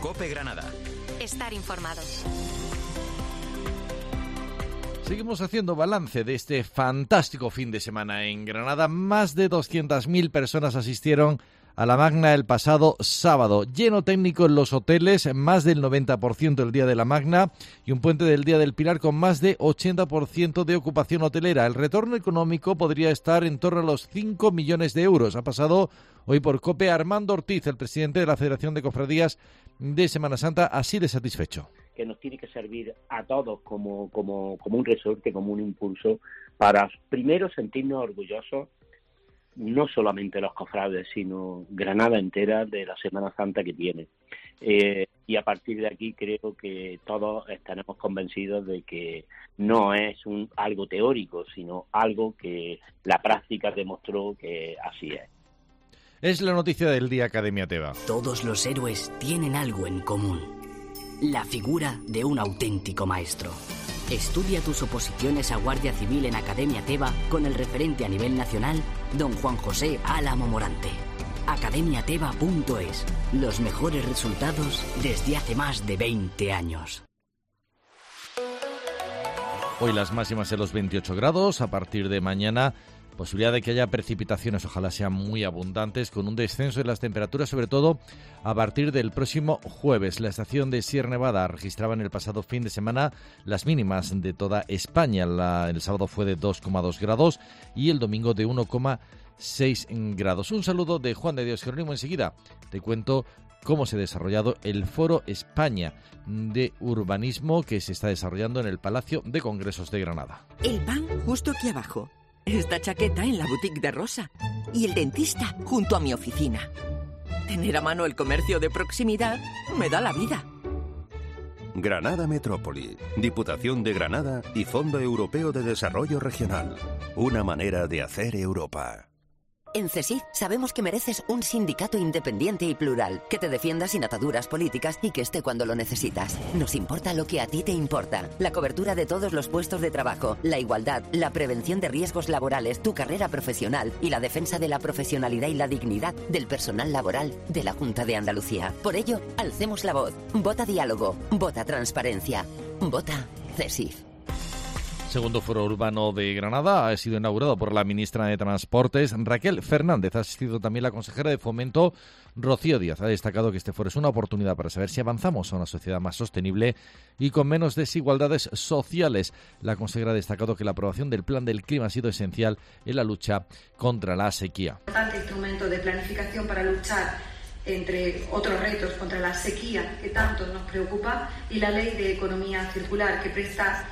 COPE Granada. Estar informado. Seguimos haciendo balance de este fantástico fin de semana en Granada. Más de 200.000 personas asistieron a la Magna el pasado sábado. Lleno técnico en los hoteles, más del 90% del día de la Magna y un puente del Día del Pilar con más de 80% de ocupación hotelera. El retorno económico podría estar en torno a los 5 millones de euros. Ha pasado hoy por COPE Armando Ortiz, el presidente de la Federación de Cofradías de Semana Santa, así de satisfecho. Que nos tiene que servir a todos como un resorte, como un impulso, para primero sentirnos orgullosos, no solamente los cofrades, sino Granada entera de la Semana Santa que tiene. Y a partir de aquí creo que todos estaremos convencidos de que no es algo teórico, sino algo que la práctica demostró que así es. Es la noticia del día, Academia Teba. Todos los héroes tienen algo en común: la figura de un auténtico maestro. Estudia tus oposiciones a Guardia Civil en Academia Teba con el referente a nivel nacional, don Juan José Álamo Morante. academiateba.es. Los mejores resultados desde hace más de 20 años. Hoy las máximas en los 28 grados, a partir de mañana posibilidad de que haya precipitaciones, ojalá sean muy abundantes, con un descenso de las temperaturas, sobre todo a partir del próximo jueves. La estación de Sierra Nevada registraba en el pasado fin de semana las mínimas de toda España. El sábado fue de 2,2 grados y el domingo de 1,6 grados. Un saludo de Juan de Dios Jerónimo. Enseguida te cuento cómo se ha desarrollado el Foro España de Urbanismo que se está desarrollando en el Palacio de Congresos de Granada. El pan justo aquí abajo. Esta chaqueta en la boutique de Rosa. Y el dentista junto a mi oficina. Tener a mano el comercio de proximidad me da la vida. Granada Metrópoli, Diputación de Granada y Fondo Europeo de Desarrollo Regional. Una manera de hacer Europa. En CESIF sabemos que mereces un sindicato independiente y plural, que te defienda sin ataduras políticas y que esté cuando lo necesitas. Nos importa lo que a ti te importa. La cobertura de todos los puestos de trabajo, la igualdad, la prevención de riesgos laborales, tu carrera profesional y la defensa de la profesionalidad y la dignidad del personal laboral de la Junta de Andalucía. Por ello, alcemos la voz. Vota diálogo. Vota transparencia. Vota CESIF. Segundo Foro Urbano de Granada ha sido inaugurado por la ministra de Transportes, Raquel Fernández. Ha asistido también la consejera de Fomento, Rocío Díaz. Ha destacado que este foro es una oportunidad para saber si avanzamos a una sociedad más sostenible y con menos desigualdades sociales. La consejera ha destacado que la aprobación del Plan del Clima ha sido esencial en la lucha contra la sequía. Un importante instrumento de planificación para luchar, entre otros retos, contra la sequía que tanto nos preocupa, y la Ley de Economía Circular, que presta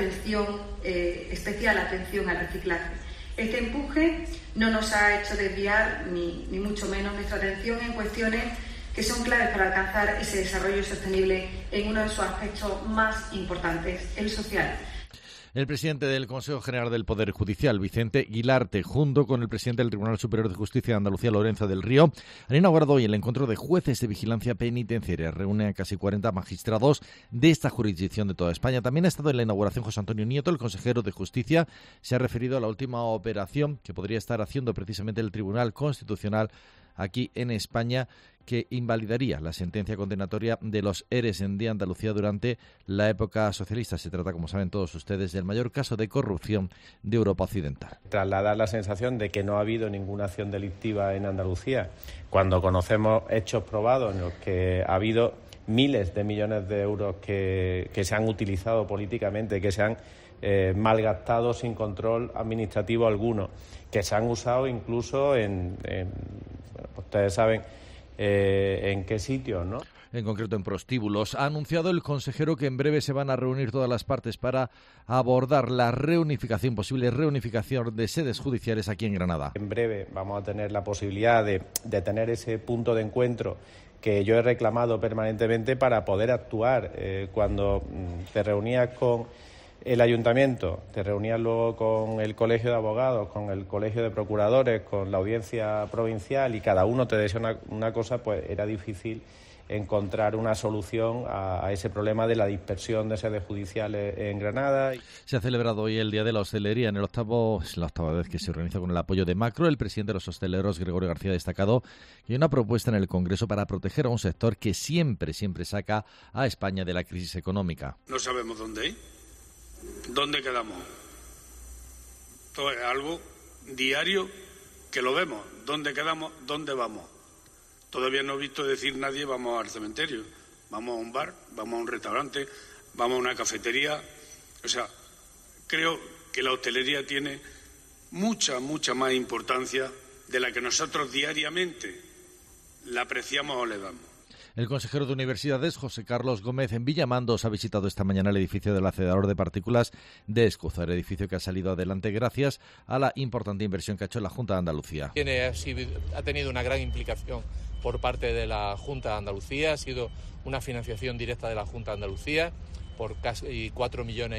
especial atención al reciclaje. Este empuje no nos ha hecho desviar ni mucho menos nuestra atención en cuestiones que son claves para alcanzar ese desarrollo sostenible en uno de sus aspectos más importantes, el social. El presidente del Consejo General del Poder Judicial, Vicente Guilarte, junto con el presidente del Tribunal Superior de Justicia de Andalucía, Lorenzo del Río, han inaugurado hoy el encuentro de jueces de vigilancia penitenciaria. Reúne a casi 40 magistrados de esta jurisdicción de toda España. También ha estado en la inauguración José Antonio Nieto, el consejero de Justicia. Se ha referido a la última operación que podría estar haciendo precisamente el Tribunal Constitucional aquí en España, que invalidaría la sentencia condenatoria de los ERES de Andalucía durante la época socialista. Se trata, como saben todos ustedes, del mayor caso de corrupción de Europa Occidental. Trasladar la sensación de que no ha habido ninguna acción delictiva en Andalucía, cuando conocemos hechos probados en los que ha habido miles de millones de euros que se han utilizado políticamente, que se han malgastado sin control administrativo alguno, que se han usado incluso ustedes saben en qué sitios, ¿no? En concreto en prostíbulos. Ha anunciado el consejero que en breve se van a reunir todas las partes para abordar la posible reunificación de sedes judiciales aquí en Granada. En breve vamos a tener la posibilidad de tener ese punto de encuentro que yo he reclamado permanentemente para poder actuar. Cuando te reunías con el ayuntamiento te reunías luego con el colegio de abogados, con el colegio de procuradores, con la audiencia provincial y cada uno te decía una cosa, pues era difícil encontrar una solución a ese problema de la dispersión de sedes judiciales en Granada. Se ha celebrado hoy el Día de la Hostelería. Es la octava vez que se organiza con el apoyo de Macro. El presidente de los hosteleros, Gregorio García, ha destacado que hay una propuesta en el Congreso para proteger a un sector que siempre saca a España de la crisis económica. No sabemos dónde ir, dónde quedamos. Todo es algo diario que lo vemos. ¿Dónde quedamos? ¿Dónde vamos? Todavía no he visto decir nadie vamos al cementerio, vamos a un bar, vamos a un restaurante, vamos a una cafetería. O sea, creo que la hostelería tiene mucha más importancia de la que nosotros diariamente la apreciamos o le damos. El consejero de Universidades, José Carlos Gómez, en Villamandos, ha visitado esta mañana el edificio del acelerador de partículas de Escúzar, edificio que ha salido adelante gracias a la importante inversión que ha hecho la Junta de Andalucía. Ha tenido una gran implicación por parte de la Junta de Andalucía, ha sido una financiación directa de la Junta de Andalucía por casi 14 millones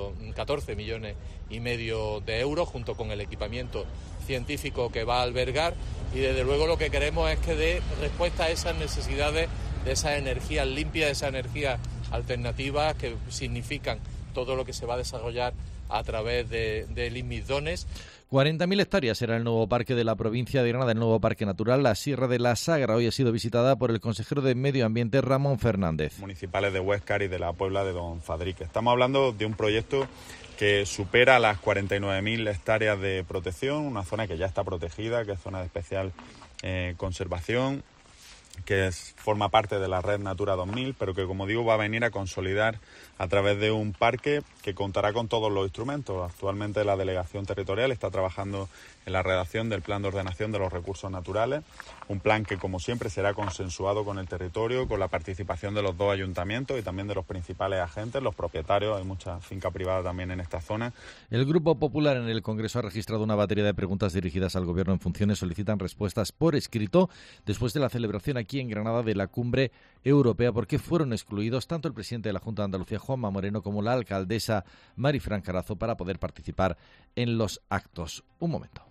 y medio de euros, junto con el equipamiento científico que va a albergar, y desde luego lo que queremos es que dé respuesta a esas necesidades de esas energías limpias, de esas energías alternativas que significan todo lo que se va a desarrollar a través del Inmisdones. 40.000 hectáreas será el nuevo parque de la provincia de Granada, el nuevo parque natural, la Sierra de la Sagra. Hoy ha sido visitada por el consejero de Medio Ambiente, Ramón Fernández. Municipales de Huéscar y de la Puebla de Don Fadrique. Estamos hablando de un proyecto que supera las 49.000 hectáreas de protección, una zona que ya está protegida, que es zona de especial conservación, que forma parte de la red Natura 2000, pero que, como digo, va a venir a consolidar a través de un parque que contará con todos los instrumentos. Actualmente la Delegación Territorial está trabajando en la redacción del Plan de Ordenación de los Recursos Naturales, un plan que, como siempre, será consensuado con el territorio, con la participación de los dos ayuntamientos y también de los principales agentes, los propietarios. Hay mucha finca privada también en esta zona. El Grupo Popular en el Congreso ha registrado una batería de preguntas dirigidas al Gobierno en funciones. Solicitan respuestas por escrito después de la celebración aquí en Granada de la Cumbre Europea, porque fueron excluidos tanto el presidente de la Junta de Andalucía, Juanma Moreno, como la alcaldesa Marifran Carazo para poder participar en los actos. Un momento.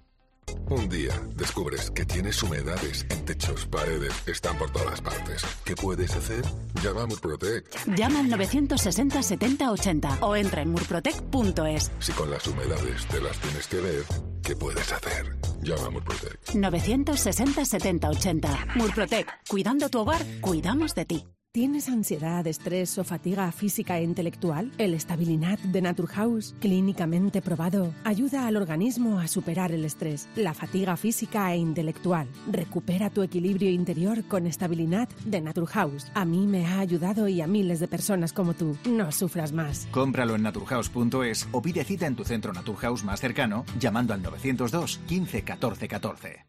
Un día descubres que tienes humedades en techos, paredes, están por todas partes. ¿Qué puedes hacer? Llama a Murprotec. Llama al 960 70 80 o entra en murprotec.es. Si con las humedades te las tienes que ver, ¿qué puedes hacer? Llama a Murprotec. 960 70 80. Murprotec. Cuidando tu hogar, cuidamos de ti. ¿Tienes ansiedad, estrés o fatiga física e intelectual? El Stabilinat de Naturhaus, clínicamente probado, ayuda al organismo a superar el estrés, la fatiga física e intelectual. Recupera tu equilibrio interior con Stabilinat de Naturhaus. A mí me ha ayudado y a miles de personas como tú. No sufras más. Cómpralo en naturhaus.es o pide cita en tu centro Naturhaus más cercano llamando al 902 15 14 14.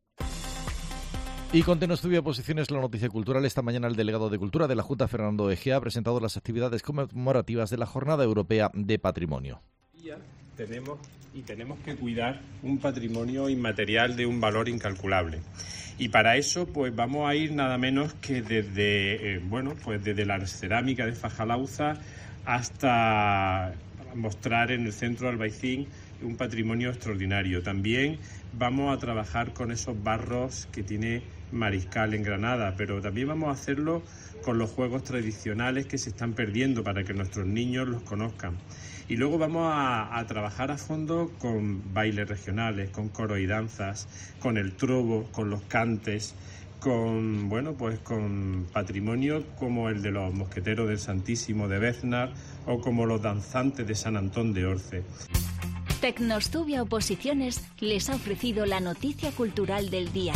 Y con Tenostudio Posiciones, la noticia cultural. Esta mañana el delegado de Cultura de la Junta, Fernando Egea, ha presentado las actividades conmemorativas de la Jornada Europea de Patrimonio. Tenemos que cuidar un patrimonio inmaterial de un valor incalculable. Y para eso pues vamos a ir nada menos que desde la cerámica de Fajalauza hasta mostrar en el centro de Albaicín un patrimonio extraordinario. También vamos a trabajar con esos barros que tiene Mariscal en Granada, pero también vamos a hacerlo con los juegos tradicionales que se están perdiendo para que nuestros niños los conozcan. Y luego vamos a trabajar a fondo con bailes regionales, con coros y danzas, con el trobo, con los cantes, con patrimonio como el de los mosqueteros del Santísimo de Beznar o como los danzantes de San Antón de Orce. Tecnostudio Oposiciones les ha ofrecido la noticia cultural del día.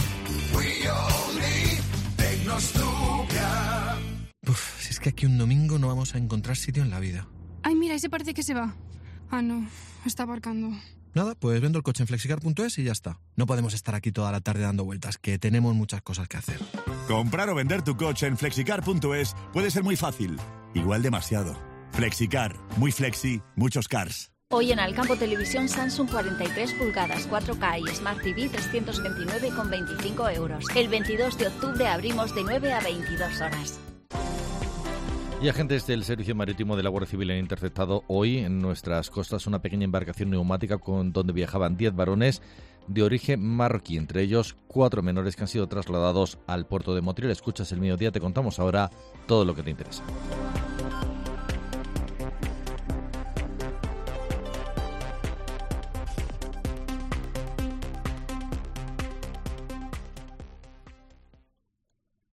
Si es que aquí un domingo no vamos a encontrar sitio en la vida. Ay, mira, ese parece que se va. Ah, no, está aparcando. Nada, pues vendo el coche en flexicar.es y ya está. No podemos estar aquí toda la tarde dando vueltas, que tenemos muchas cosas que hacer. Comprar o vender tu coche en flexicar.es puede ser muy fácil. Igual demasiado. Flexicar. Muy flexi, muchos cars. Hoy en Alcampo Televisión Samsung 43 pulgadas 4K y Smart TV 329,25 euros. El 22 de octubre abrimos de 9 a 22 horas. Y agentes del Servicio Marítimo de la Guardia Civil han interceptado hoy en nuestras costas una pequeña embarcación neumática donde viajaban 10 varones de origen marroquí, entre ellos 4 menores que han sido trasladados al puerto de Motril. Escuchas El Mediodía, te contamos ahora todo lo que te interesa.